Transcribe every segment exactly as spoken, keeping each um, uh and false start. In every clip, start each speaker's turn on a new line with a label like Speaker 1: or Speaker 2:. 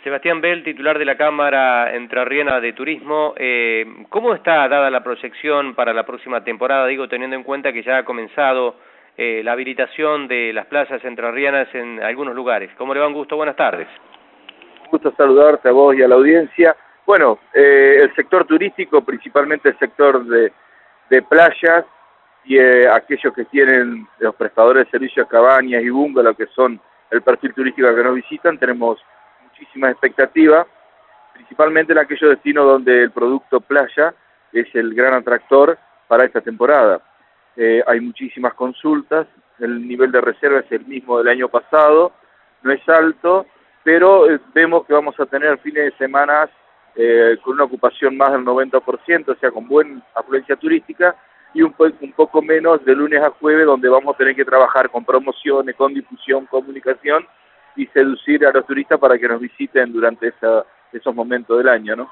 Speaker 1: Sebastián Bell, titular de la Cámara Entrerriana de Turismo. Eh, ¿Cómo está dada la proyección para la próxima temporada? Digo, teniendo en cuenta que ya ha comenzado eh, la habilitación de las playas entrerrianas en algunos lugares. ¿Cómo le va? Un gusto, buenas tardes.
Speaker 2: Un gusto saludarte a vos y a la audiencia. Bueno, eh, el sector turístico, principalmente el sector de, de playas y eh, aquellos que tienen los prestadores de servicios, cabañas y bungalow, que son el perfil turístico que nos visitan, tenemos muchísimas expectativas, principalmente en aquellos destinos donde el producto playa es el gran atractor para esta temporada. Eh, hay muchísimas consultas, el nivel de reserva es el mismo del año pasado, no es alto, pero eh, vemos que vamos a tener fines de semana eh, con una ocupación más del noventa por ciento, o sea, con buena afluencia turística, y un, po un poco menos de lunes a jueves, donde vamos a tener que trabajar con promociones, con difusión, comunicación, y seducir a los turistas para que nos visiten durante esa, esos momentos del año, ¿no?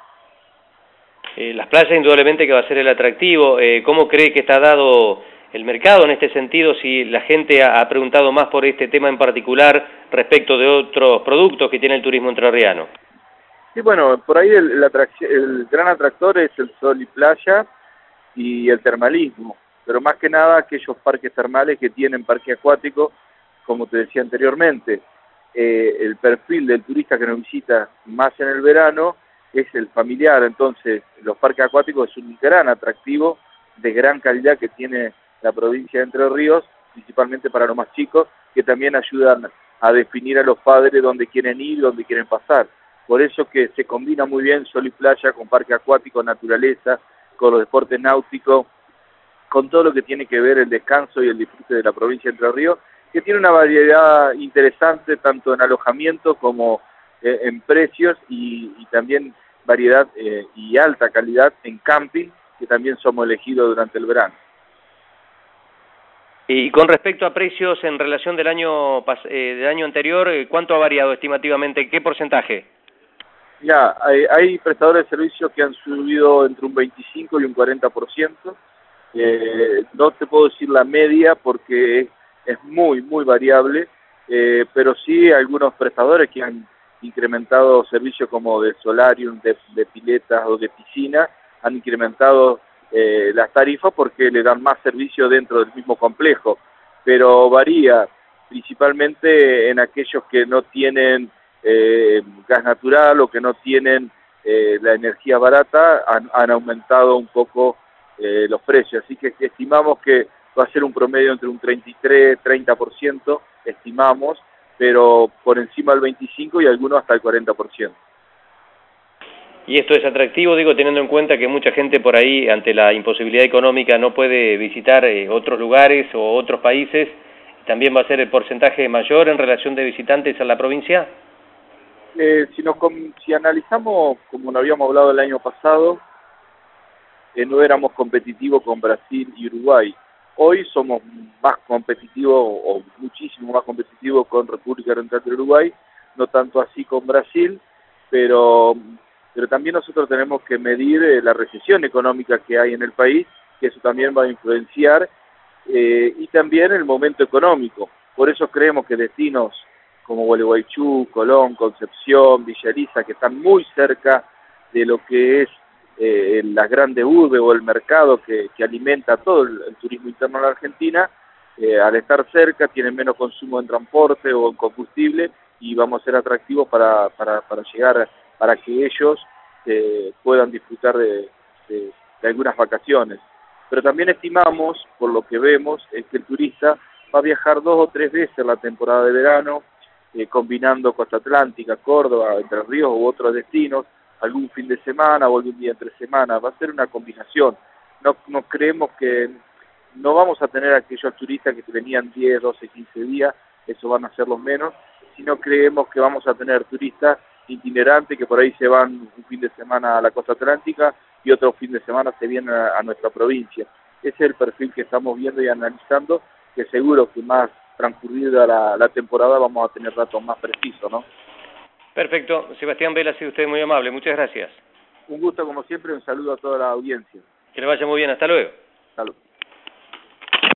Speaker 1: Eh, las playas indudablemente que va a ser el atractivo. Eh, ¿Cómo cree que está dado el mercado en este sentido? Si la gente ha, ha preguntado más por este tema en particular respecto de otros productos que tiene el turismo entrerriano.
Speaker 2: Sí, bueno, por ahí el, el, el gran atractor es el sol y playa y el termalismo, pero más que nada aquellos parques termales que tienen parque acuático, como te decía anteriormente. Eh, el perfil del turista que nos visita más en el verano es el familiar, entonces los parques acuáticos es un gran atractivo de gran calidad que tiene la provincia de Entre Ríos, principalmente para los más chicos, que también ayudan a definir a los padres dónde quieren ir, dónde quieren pasar. Por eso que se combina muy bien sol y playa con parque acuático, naturaleza, con los deportes náuticos, con todo lo que tiene que ver el descanso y el disfrute de la provincia de Entre Ríos, que tiene una variedad interesante tanto en alojamiento como eh, en precios y, y también variedad eh, y alta calidad en camping, que también somos elegidos durante el verano.
Speaker 1: Y con respecto a precios en relación del año eh, del año anterior, ¿cuánto ha variado estimativamente? ¿Qué porcentaje?
Speaker 2: Ya, hay, hay prestadores de servicios que han subido entre un veinticinco y un cuarenta por ciento. Eh, no te puedo decir la media porque es, es muy, muy variable, eh, pero sí algunos prestadores que han incrementado servicios como de solarium, de, de piletas o de piscina, han incrementado eh, las tarifas porque le dan más servicio dentro del mismo complejo, pero varía principalmente en aquellos que no tienen eh, gas natural o que no tienen eh, la energía barata, han, han aumentado un poco Eh, los precios, así que estimamos que va a ser un promedio entre un treinta y tres, treinta por ciento, estimamos, pero por encima del veinticinco y algunos hasta el cuarenta por ciento.
Speaker 1: Y esto es atractivo, digo, teniendo en cuenta que mucha gente por ahí, ante la imposibilidad económica, no puede visitar eh, otros lugares o otros países. ¿También va a ser el porcentaje mayor en relación de visitantes a la provincia?
Speaker 2: Eh, si, nos, si analizamos, como lo habíamos hablado el año pasado, Eh, no éramos competitivos con Brasil y Uruguay. Hoy somos más competitivos, o muchísimo más competitivos con República Oriental de Uruguay, no tanto así con Brasil, pero, pero también nosotros tenemos que medir eh, la recesión económica que hay en el país, que eso también va a influenciar, eh, y también el momento económico. Por eso creemos que destinos como Gualeguaychú, Colón, Concepción, Villa Elisa, que están muy cerca de lo que es Eh, las grandes urbes o el mercado que, que alimenta todo el, el turismo interno en la Argentina, eh, al estar cerca tienen menos consumo en transporte o en combustible y vamos a ser atractivos para, para, para llegar, para que ellos eh, puedan disfrutar de, de, de algunas vacaciones. Pero también estimamos, por lo que vemos, es que el turista va a viajar dos o tres veces en la temporada de verano, eh, combinando Costa Atlántica, Córdoba, Entre Ríos u otros destinos, algún fin de semana o algún día entre semana, va a ser una combinación. No, no creemos que, no vamos a tener aquellos turistas que venían diez, doce, quince días, eso van a ser los menos, sino creemos que vamos a tener turistas itinerantes que por ahí se van un fin de semana a la costa atlántica y otro fin de semana se vienen a, a nuestra provincia. Ese es el perfil que estamos viendo y analizando, que seguro que más transcurrida la, la temporada vamos a tener datos más precisos, ¿no?
Speaker 1: Perfecto. Sebastián Bell, ha sido usted muy amable. Muchas gracias.
Speaker 2: Un gusto como siempre, un saludo a toda la audiencia.
Speaker 1: Que le vaya muy bien. Hasta luego.
Speaker 2: Hasta luego.